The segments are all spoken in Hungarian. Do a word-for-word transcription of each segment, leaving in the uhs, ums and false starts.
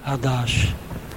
Adás.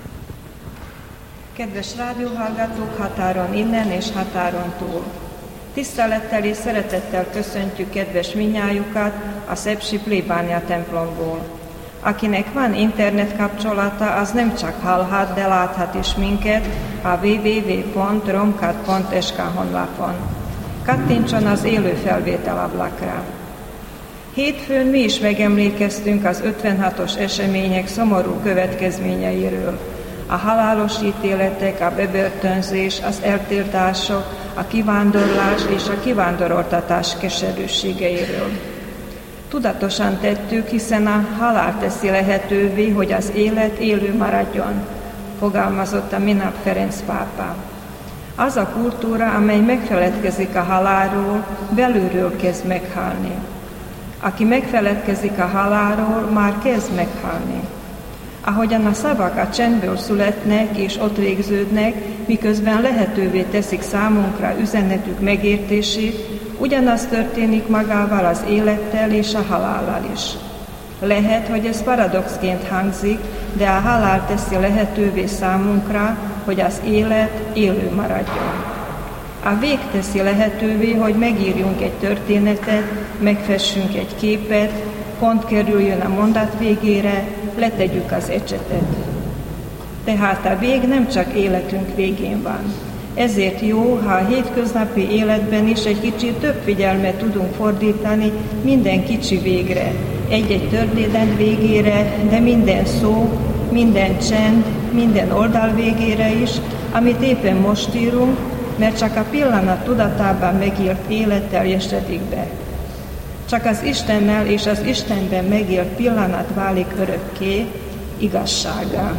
Kedves rádióhallgatók határon innen és határon túl! Tisztelettel és szeretettel köszöntjük kedves minnyájukat a Szepsi plébánia templomból. Akinek van internet kapcsolata, az nem csak hallhat, de láthat is minket a double-u double-u double-u pont romkat pont es ká honlapon. Kattintson az élő felvétel ablakra. Hétfőn mi is megemlékeztünk az ötvenhatos események szomorú következményeiről. A halálos ítéletek, a bebörtönzés, az eltiltások, a kivándorlás és a kivándoroltatás keserűségeiről. Tudatosan tettük, hiszen a halál teszi lehetővé, hogy az élet élő maradjon, fogalmazott a minap Ferenc pápa. Az a kultúra, amely megfeledkezik a halálról, belülről kezd meghalni. Aki megfeledkezik a halálról, már kezd meghalni. Ahogyan a szavak a csendből születnek és ott végződnek, miközben lehetővé teszik számunkra üzenetük megértését, ugyanaz történik magával az élettel és a halállal is. Lehet, hogy ez paradoxként hangzik, de a halál teszi lehetővé számunkra, hogy az élet élő maradjon. A vég teszi lehetővé, hogy megírjunk egy történetet, megfessünk egy képet, pont kerüljön a mondat végére, letegyük az ecsetet. Tehát a vég nem csak életünk végén van. Ezért jó, ha a hétköznapi életben is egy kicsit több figyelmet tudunk fordítani minden kicsi végre, egy-egy történet végére, de minden szó, minden csend, minden oldal végére is, amit éppen most írunk, mert csak a pillanat tudatában megírt élet teljesedik be. Csak az Istennel és az Istenben megélt pillanat válik örökké, igazsággá.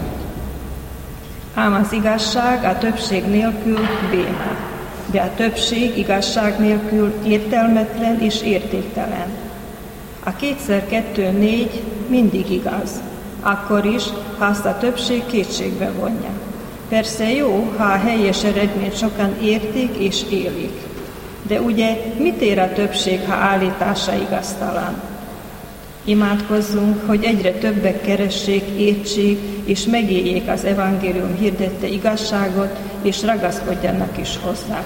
Ám az igazság a többség nélkül béna, de a többség igazság nélkül értelmetlen és értéktelen. A kétszer kettő négy mindig igaz, akkor is, ha azt a többség kétségbe vonja. Persze jó, ha a helyes eredményt sokan értik és élik. De ugye mit ér a többség, ha állítása igaztalan? Imádkozzunk, hogy egyre többek keressék, értsék és megéljék az evangélium hirdette igazságot, és ragaszkodjanak is hozzá.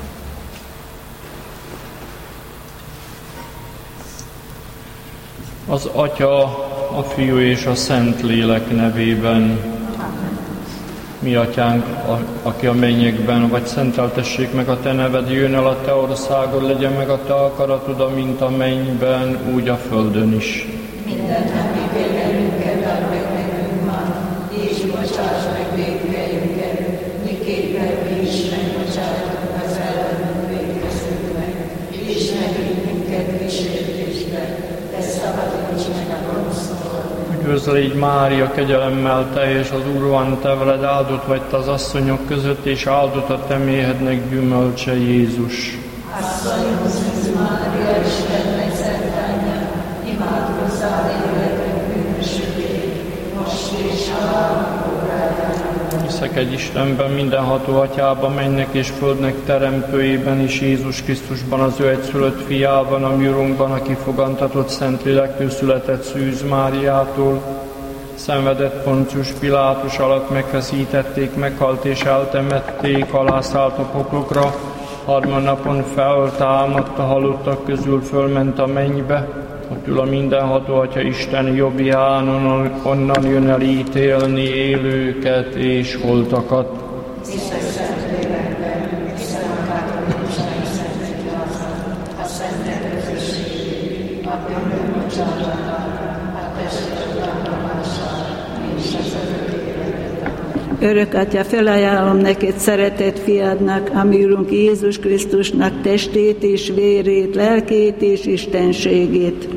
Az Atya, a Fiú és a Szentlélek nevében. Mi Atyánk, a, aki a mennyekben vagy, szenteltessék meg a Te neved, jöjjön el a Te országod, legyen meg a Te akaratod, amint a mennyben, úgy a földön is. Minden napi vélemünket add meg nekünk ma, és bocsáss meg vétkeinket, miképpen mi is megbocsátunk az ellenünk vétkezőknek, és ne vigy minket kísértésbe, de szabadíts meg a gonosztól. Üdvözl légy Mária, kegyelemmel teljes, az Úr van te veled, áldott vagy te az asszonyok között, és áldott a te méhednek gyümölcse, Jézus. Asszonyom, Szűz Mária, Istennek szent anyja, imádkozzál életünk bűnösökért, most és halálunk órájában. Hiszek egy Istenben, mindenható Atyában, mennek és földnek teremtőjében, és Jézus Krisztusban, az ő egyszülött fiában, a mi Urunkban, aki fogantatott Szentlélektől született Szűz Máriától, szenvedett Poncius Pilátus alatt, megfeszítették, meghalt és eltemették, alászállt a poklokra, harmadnapon feltámadt a halottak közül, fölment a mennybe, ott ül a mindenható Atya Isten jobbján, onnan, onnan jön el ítélni élőket és holtakat. Hiszek Szentlélekben, hiszem a katolikusság szent egyházat, a szentek közösségét, a bűnök bocsánatát, a testek tanulását, és az örök életet. Örök Atya, felajánlom neked szeretett fiadnak, a mi Urunk Jézus Krisztusnak testét és vérét, lelkét és istenségét.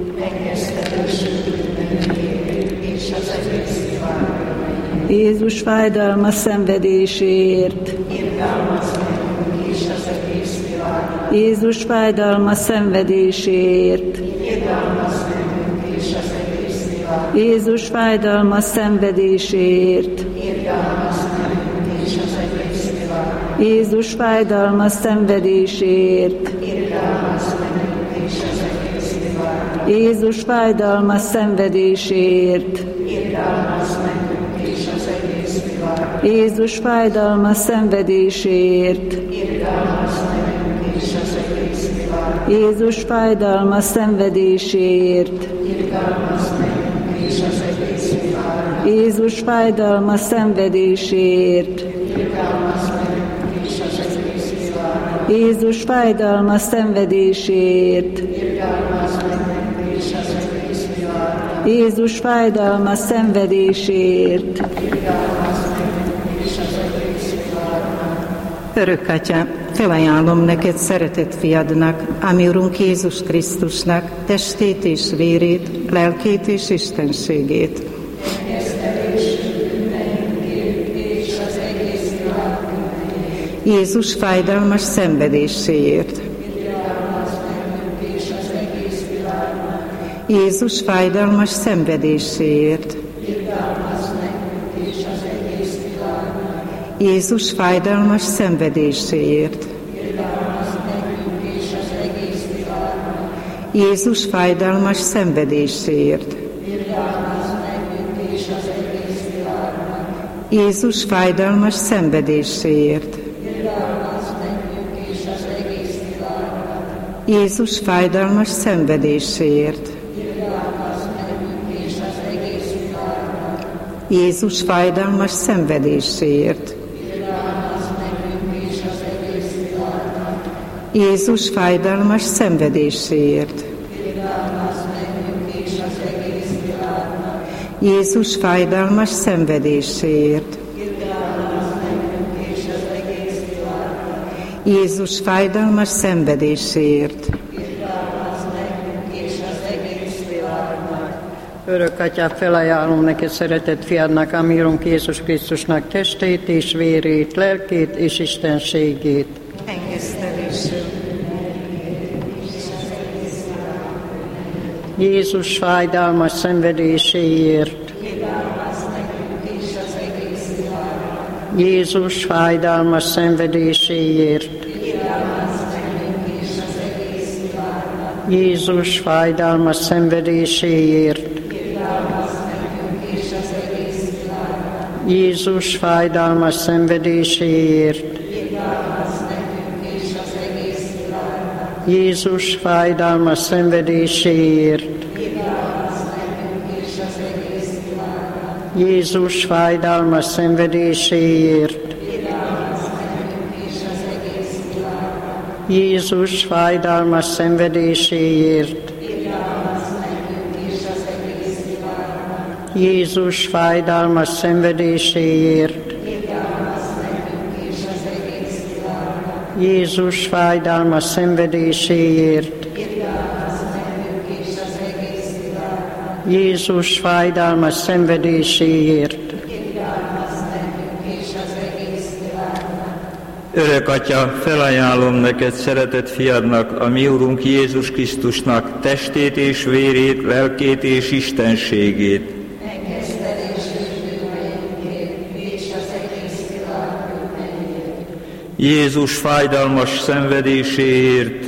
És az egész világot. Jézus fájdalma szenvedéséért. Irgalmaz nekünk és az egész világot. Jézus fájdalma szenvedéséért. Irgalmaz nekünk és az egész világot. Jézus fájdalma szenvedéséért. Irgalmaz nekünk és az egész világot. Jézus fájdalma szenvedéséért. Irgalmaz nekünk és az egész világot. Jézus fájdalma szenvedéséért. Irgalmaz nekünk és az egész világ. Jézus fájdalmas szenvedéséért. Irgalmaz nekünk és az egész világ. Jézus fájdalmas szenvedéséért. Irgalmaz nekünk és az egész világ. Jézus fájdalmas szenvedéséért. Irgalmaz nekünk és az egész világ. Jézus fájdalmas szenvedéséért. Irgalmaz nekünk és az egész világ. Jézus fájdalmas szenvedéséért. Irgalmaz nekünk és az egész világ. Örök Atya, felajánlom neked szeretett fiadnak, ami Urunk Jézus Krisztusnak testét és vérét, lelkét és istenségét. Jézus fájdalmas szenvedéséért. Jézus fájdalmas szenvedéséért. Jézus fájdalmas szenvedéséért. Jézus fájdalmas szenvedéséért. Jézus fájdalmas szenvedéséért. Jézus fájdalmas szenvedéséért. Jézus fájdalmas szenvedéséért. Jézus fájdalmas szenvedéséért. Jézus fájdalmas szenvedéséért. Jézus fájdalmas szenvedéséért. Örök Atya, felajánlom neked szeretett fiadnak, ami Urunk Jézus Krisztusnak testét és vérét, lelkét és istenségét. Jézus fájdalmas szenvedéséért. Jézus fájdalmas szenvedéséért. Jézus fájdalmas szenvedéséért. Jézus fájdalmas szenvedéséért. Jézus fájdalmas szenvedéséért. Jézus fájdalmas szenvedéséért. Jézus fájdalmas szenvedéséért. Jézus fájdalmas szenvedéséért. Jézus fájdalmas szenvedéséért. Jézus fájdalmas szenvedéséért. Örök Atya, felajánlom neked szeretett fiadnak, a mi Urunk Jézus Krisztusnak testét és vérét, lelkét és istenségét. Jézus fájdalmas szenvedéséért.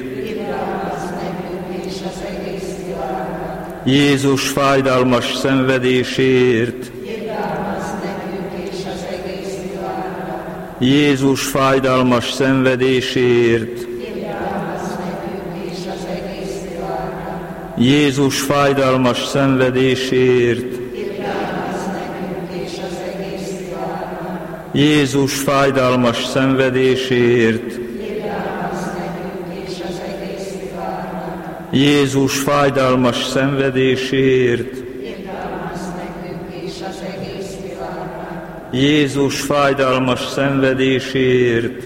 Jézus fájdalmas szenvedéséért. Jézus fájdalmas szenvedéséért. Jézus fájdalmas szenvedéséért. Jézus fájdalmas szenvedéséért. Jézus fájdalmas szenvedéséért. Jézus fájdalmas szenvedéséért.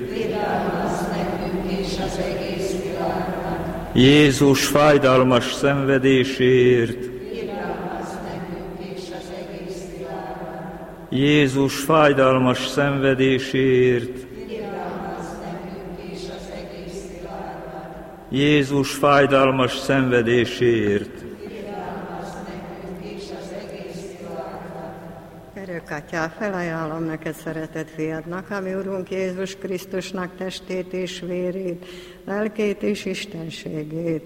Jézus fájdalmas szenvedéséért. Jézus fájdalmas szenvedéséért. Jézus fájdalmas szenvedéséért. Örök Atyá, felajánlom neked szeretett fiadnak, ami Urunk Jézus Krisztusnak testét és vérét, lelkét és istenségét.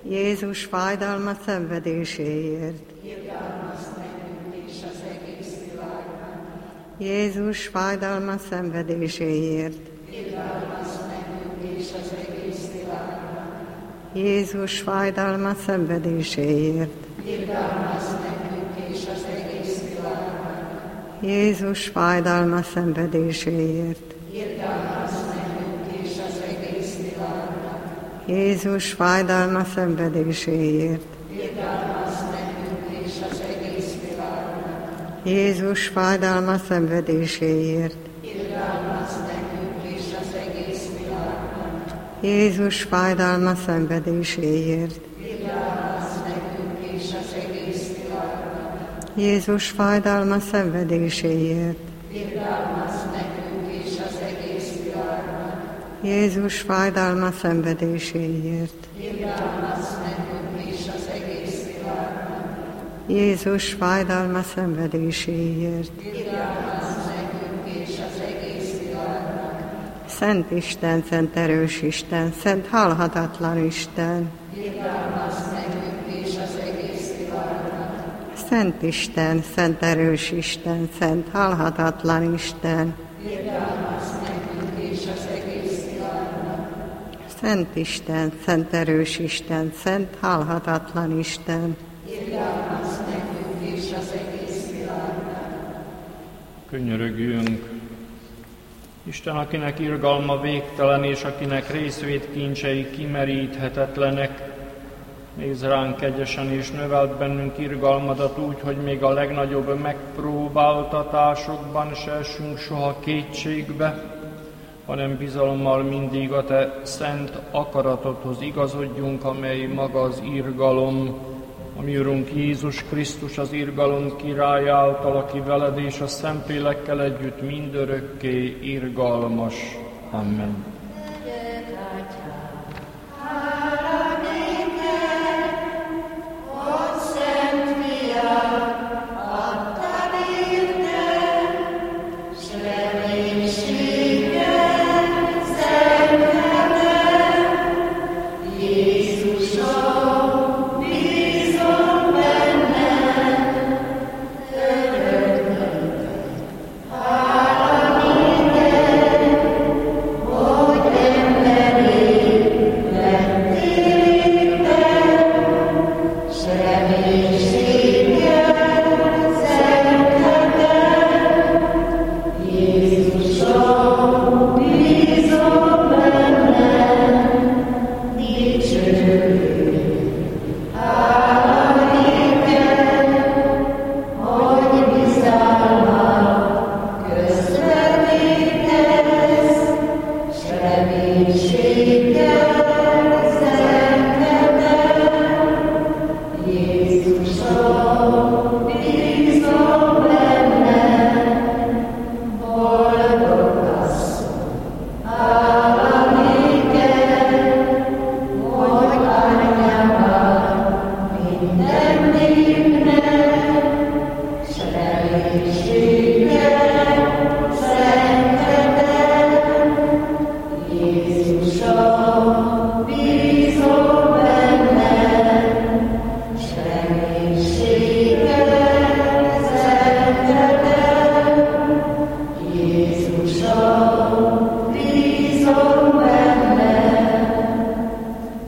Jézus fájdalma szenvedéséért. Irgalmazz nekünk és az egész világnak. Jézus fájdalma szenvedéséért. Irgalmazz nekünk és az egész világnak. Jézus fájdalma szenvedéséért. Irgalmazz nekünk és az egész világnak. Jézus fájdalma szenvedéséért. Irgalmazz nekünk és az egész világnak. Jézus fájdalma szenvedéséért. Irgalmazz nekünk és az egész világnak. Jézus fájdalma szenvedéséért. Irgalmazz nekünk és az egész világnak. Jézus fájdalma szenvedéséért. Irgalmazz nekünk és az egész világnak. Jézus fájdalma szenvedéséért. Irgalmazz nekünk és az egész világnak. Jézus fájdalma szenvedéséért. Irgalmazz nekünk és az egész világnak. Jézus fájdalma szenvedéséért. Irgalmazz nekünk és az egész világnak. Szent Isten, szent erős Isten, szent halhatatlan Isten. Irgalmazz nekünk és az egész világnak. Szent Isten, szent erős Isten, szent halhatatlan Isten. Irgalmazz nekünk és az egész világnak. Szent Isten, szent erős Isten, szent halhatatlan Isten. Irgalmazz nekünk és az egész világnak. Könyörögjünk! Isten, akinek irgalma végtelen, és akinek részvét kincsei kimeríthetetlenek, nézz ránk kegyesen, és növeld bennünk irgalmadat úgy, hogy még a legnagyobb megpróbáltatásokban se essünk soha kétségbe, hanem bizalommal mindig a Te szent akaratodhoz igazodjunk, amely maga az irgalom, a mi Urunk Jézus Krisztus, az irgalom király által, aki veled és a Szentlélekkel együtt mindörökké irgalmas. Amen. Jézus